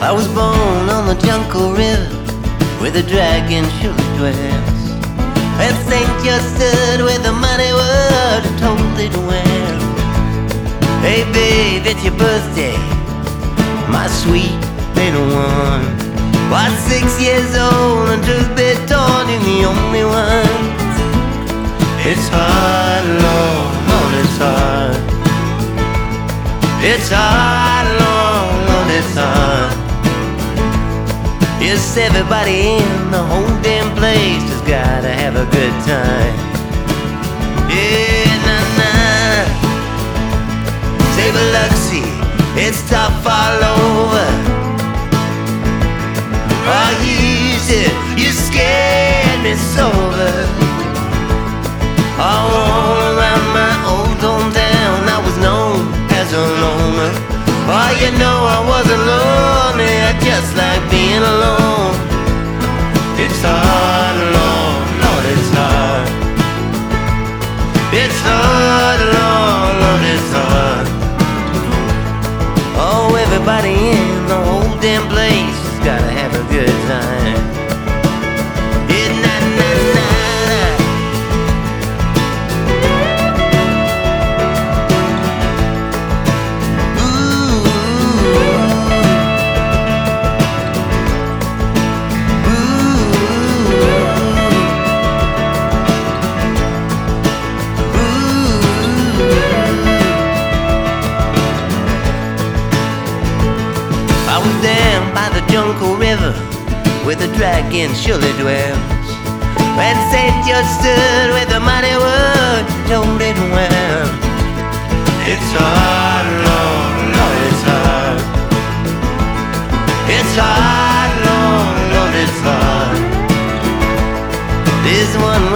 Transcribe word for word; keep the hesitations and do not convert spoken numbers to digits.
I was born on the Jungle River, where the dragon surely dwells, and Saint just stood where the money was and told it well. Hey babe, it's your birthday, my sweet little one. Why, six years old and truth be told, you're the only one. It's hard, Lord, Lord, it's hard. It's hard, Lord, Lord, it's hard. Yes, everybody in the whole damn place has gotta have a good time. Yeah, nah, nah. Say, Biloxi, it's tough all over. Oh, you said you scared me sober. All around my old hometown, I was known as a loner. Oh, you know I wasn't lonely, I just like being alone. It's hard, Lord, Lord, it's hard. It's hard, Lord, Lord, it's hard. Oh, everybody in the whole damn place has gotta have a good time. Yeah, nah, nah, nah. Jungle River, where the dragon surely dwells, and Saint just stood where the mighty word told it well. It's hard, Lord, Lord, it's hard. It's hard, Lord, Lord, it's hard. There's one